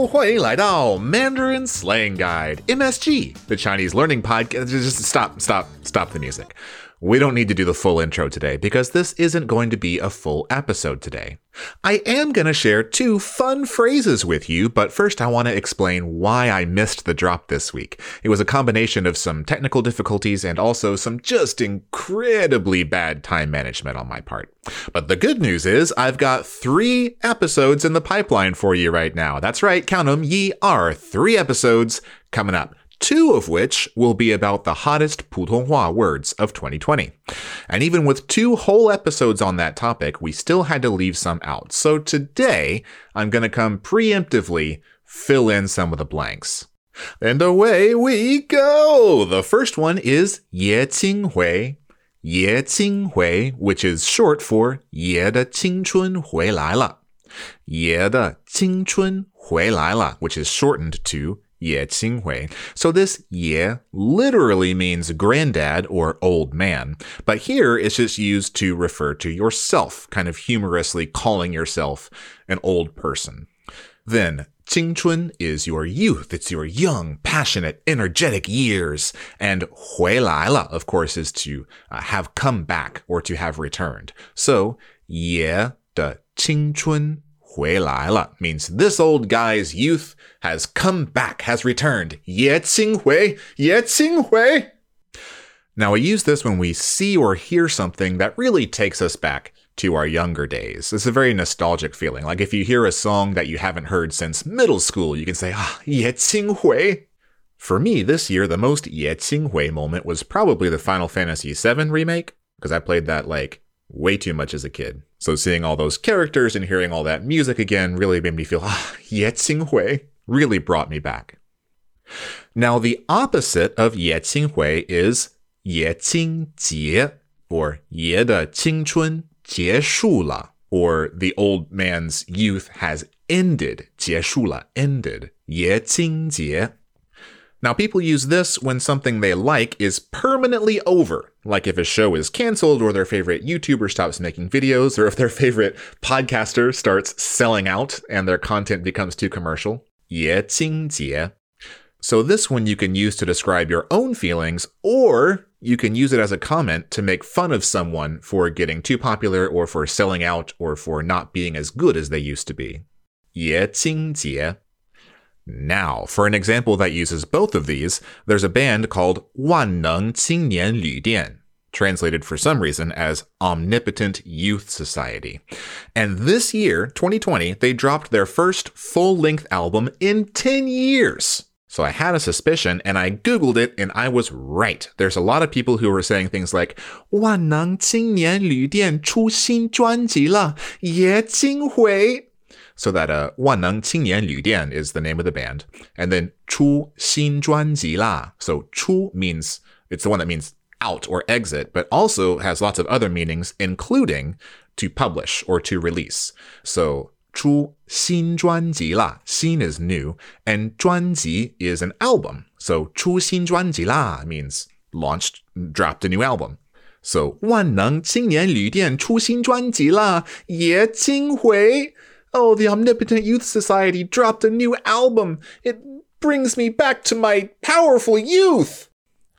欢迎来到 Mandarin Slang Guide, MSG, the Chinese learning podcast. Just stop the music. We don't need to do the full intro today because this isn't going to be a full episode today. I am going to share 2 fun phrases with you, but first I want to explain why I missed the drop this week. It was a combination of some technical difficulties and also some just incredibly bad time management on my part. But the good news is I've got 3 episodes in the pipeline for you right now. That's right, count them, ye are 3 episodes coming up. 2 of which will be about the hottest 普通话 words of 2020. And even with 2 whole episodes on that topic, we still had to leave some out. So today, I'm going to come preemptively fill in some of the blanks. And away we go! The first one is 爷青回. 爷青回, which is short for 爷的青春回来了. 爷的青春回来了, which is shortened to 爷青回. So this 爷 literally means granddad or old man, but here it's just used to refer to yourself, kind of humorously calling yourself an old person. Then 青春 is your youth, it's your young, passionate, energetic years, and 回来了, of course, is to have come back or to have returned. So 爷的青春回来了 means this old guy's youth has come back, has returned. 爷青回, 爷青回. Now, we use this when we see or hear something that really takes us back to our younger days. It's a very nostalgic feeling. Like if you hear a song that you haven't heard since middle school, you can say, 爷青回. For me, this year, the most 爷青回 moment was probably the Final Fantasy VII remake, because I played that way too much as a kid. So seeing all those characters and hearing all that music again really made me feel, 爷青回, really brought me back. Now, the opposite of 爷青回 is 爷青结, or 爷的青春结束了, or the old man's youth has ended, 结束了, ended, 爷青结. Now, people use this when something they like is permanently over, like if a show is canceled or their favorite YouTuber stops making videos, or if their favorite podcaster starts selling out and their content becomes too commercial. 爷青结. So this one you can use to describe your own feelings, or you can use it as a comment to make fun of someone for getting too popular or for selling out or for not being as good as they used to be. 爷青结. Now, for an example that uses both of these, there's a band called 万能青年旅店, translated for some reason as Omnipotent Youth Society. And this year, 2020, they dropped their first full-length album in 10 years. So I had a suspicion, and I Googled it, and I was right. There's a lot of people who were saying things like, 万能青年旅店出新专辑了，爷青回. So that 万能青年旅店 is the name of the band. And then 出新专辑啦. So 出 means, it's the one that means out or exit, but also has lots of other meanings, including to publish or to release. So 出新专辑啦. 新 is new, and 专辑 is an album. So 出新专辑啦 means launched, dropped a new album. So 万能青年旅店出新专辑啦，爷青回. Oh, the Omnipotent Youth Society dropped a new album. It brings me back to my powerful youth.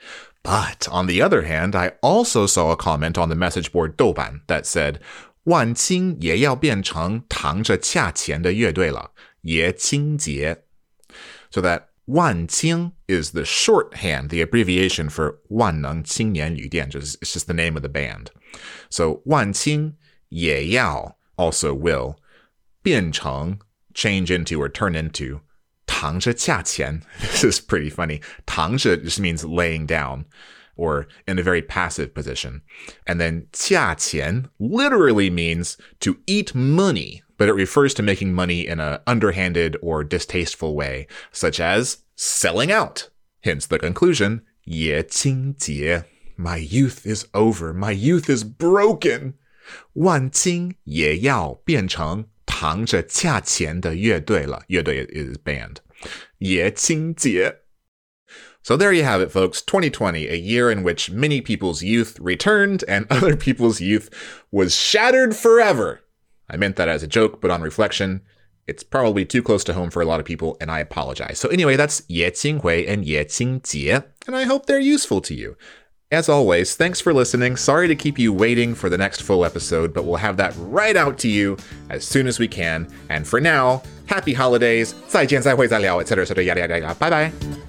But on the other hand, I also saw a comment on the message board 豆瓣 that said, 万青也要变成躺着恰钱的乐队了，爷青结. So that 万青 is the shorthand, the abbreviation for 万能青年旅店. It's just the name of the band. So 万青也要 also will. 变成, change into or turn into, 躺着恰钱. This is pretty funny. 躺着 just means laying down or in a very passive position. And then 恰钱 literally means to eat money, but it refers to making money in an underhanded or distasteful way, such as selling out. Hence the conclusion, 爷青结. My youth is over. My youth is broken. 万青也要变成躺着恰钱的乐队了。乐队 is band. 爷青结. So there you have it, folks. 2020, a year in which many people's youth returned and other people's youth was shattered forever. I meant that as a joke, but on reflection, It's probably too close to home for a lot of people, and I apologize. So anyway, that's 爷青回 and 爷青节, and I hope they're useful to you. As always, thanks for listening. Sorry to keep you waiting for the next full episode, but we'll have that right out to you as soon as we can. And for now, happy holidays, 再见再会再聊, etc. yada yada yada. Bye bye.